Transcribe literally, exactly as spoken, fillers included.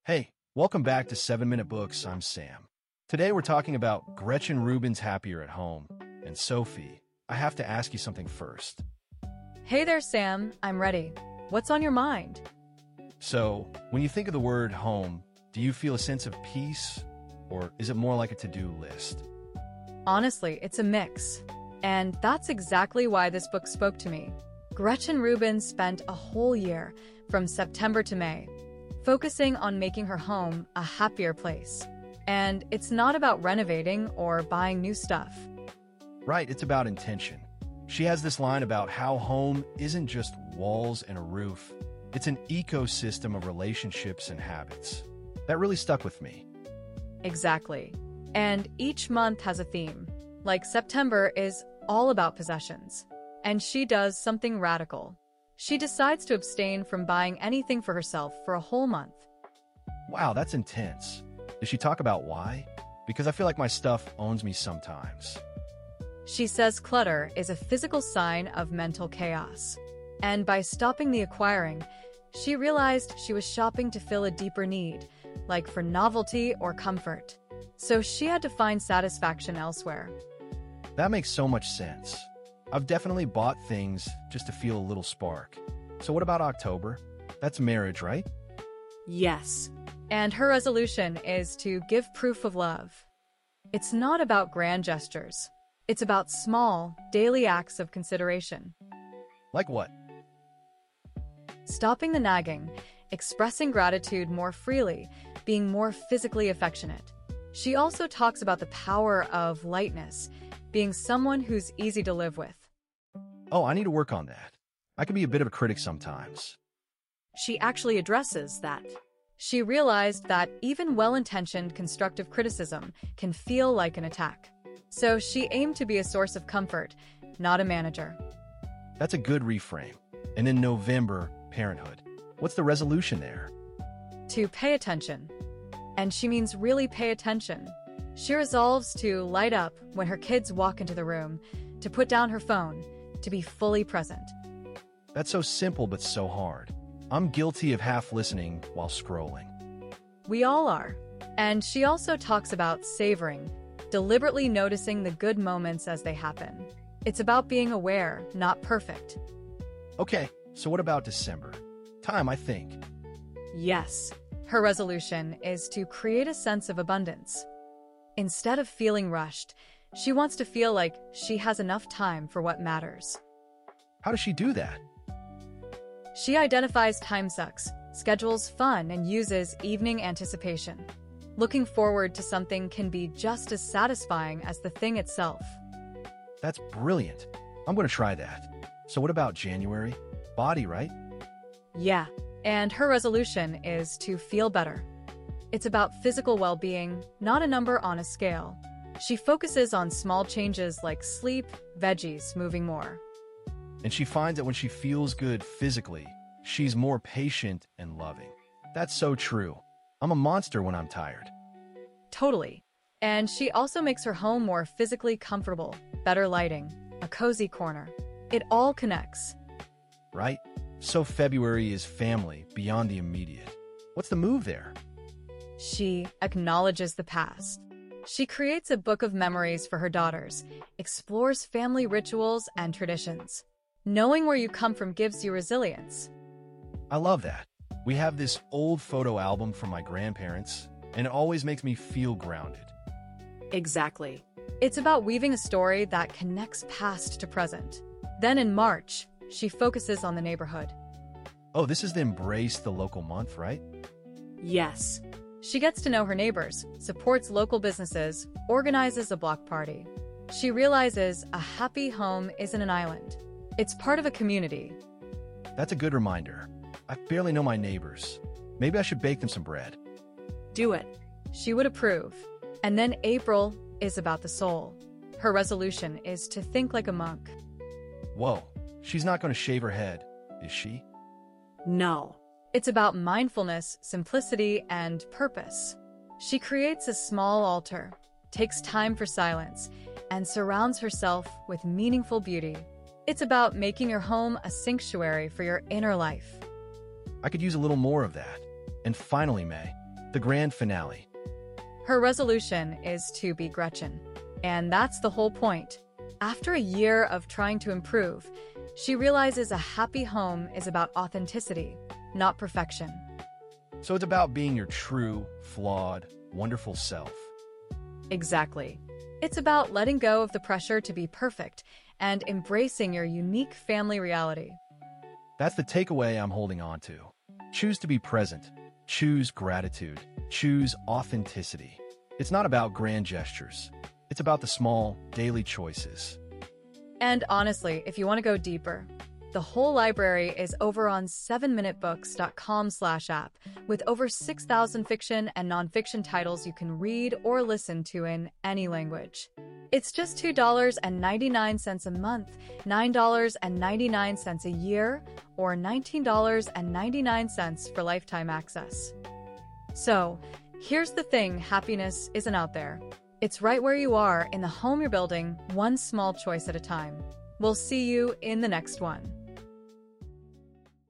Hey, welcome back to seven minute Books. I'm Sam. Today we're talking about Gretchen Rubin's Happier at Home. And Sophie, I have to ask you something first. Hey there, Sam. I'm ready. What's on your mind? So, when you think of the word home, do you feel a sense of peace, or is it more like a to-do list? Honestly, it's a mix. And that's exactly why this book spoke to me. Gretchen Rubin spent a whole year, from September to May, focusing on making her home a happier place. And it's not about renovating or buying new stuff. Right, it's about intention. She has this line about how home isn't just walls and a roof. It's an ecosystem of relationships and habits. That really stuck with me. Exactly. And each month has a theme. Like September is all about possessions. And she does something radical. She decides to abstain from buying anything for herself for a whole month. Wow, that's intense. Does she talk about why? Because I feel like my stuff owns me sometimes. She says clutter is a physical sign of mental chaos. And by stopping the acquiring, she realized she was shopping to fill a deeper need, like for novelty or comfort. So she had to find satisfaction elsewhere. That makes so much sense. I've definitely bought things just to feel a little spark. So what about October? That's marriage, right? Yes. And her resolution is to give proof of love. It's not about grand gestures. It's about small, daily acts of consideration. Like what? Stopping the nagging, expressing gratitude more freely, being more physically affectionate. She also talks about the power of lightness, being someone who's easy to live with. Oh, I need to work on that. I can be a bit of a critic sometimes. She actually addresses that. She realized that even well-intentioned constructive criticism can feel like an attack. So she aimed to be a source of comfort, not a manager. That's a good reframe. And in November, parenthood. What's the resolution there? To pay attention. And she means really pay attention. She resolves to light up when her kids walk into the room, to put down her phone, to be fully present. That's so simple but so hard. I'm guilty of half listening while scrolling. We all are. And she also talks about savoring, deliberately noticing the good moments as they happen. It's about being aware, not perfect. Okay, so what about December? Time, I think. Yes. Her resolution is to create a sense of abundance. Instead of feeling rushed, she wants to feel like she has enough time for what matters. How does she do that? She identifies time sucks, schedules fun, and uses evening anticipation. Looking forward to something can be just as satisfying as the thing itself. That's brilliant. I'm going to try that. So what about January? Body, right? Yeah, and her resolution is to feel better. It's about physical well-being, not a number on a scale. She focuses on small changes like sleep, veggies, moving more. And she finds that when she feels good physically, she's more patient and loving. That's so true. I'm a monster when I'm tired. Totally. And she also makes her home more physically comfortable, better lighting, a cozy corner. It all connects. Right? So February is family beyond the immediate. What's the move there? She acknowledges the past. She creates a book of memories for her daughters, explores family rituals and traditions. Knowing where you come from gives you resilience. I love that. We have this old photo album from my grandparents, and it always makes me feel grounded. Exactly. It's about weaving a story that connects past to present. Then in March, she focuses on the neighborhood. Oh, this is the Embrace the Local month, right? Yes. She gets to know her neighbors, supports local businesses, organizes a block party. She realizes a happy home isn't an island. It's part of a community. That's a good reminder. I barely know my neighbors. Maybe I should bake them some bread. Do it. She would approve. And then April is about the soul. Her resolution is to think like a monk. Whoa, she's not going to shave her head, is she? No. It's about mindfulness, simplicity, and purpose. She creates a small altar, takes time for silence, and surrounds herself with meaningful beauty. It's about making your home a sanctuary for your inner life. I could use a little more of that. And finally, May, The grand finale. Her resolution is to be Gretchen. And that's the whole point. After a year of trying to improve, she realizes a happy home is about authenticity, not perfection. So it's about being your true, flawed, wonderful self. Exactly. It's about letting go of the pressure to be perfect and embracing your unique family reality. That's the takeaway I'm holding on to. Choose to be present. Choose gratitude. Choose authenticity. It's not about grand gestures. It's about the small, daily choices. And honestly, if you want to go deeper, the whole library is over on seven minute books dot com slash app with over six thousand fiction and nonfiction titles you can read or listen to in any language. It's just two dollars and ninety-nine cents a month, nine dollars and ninety-nine cents a year, or nineteen dollars and ninety-nine cents for lifetime access. So, here's the thing, happiness isn't out there. It's right where you are in the home you're building, one small choice at a time. We'll see you in the next one.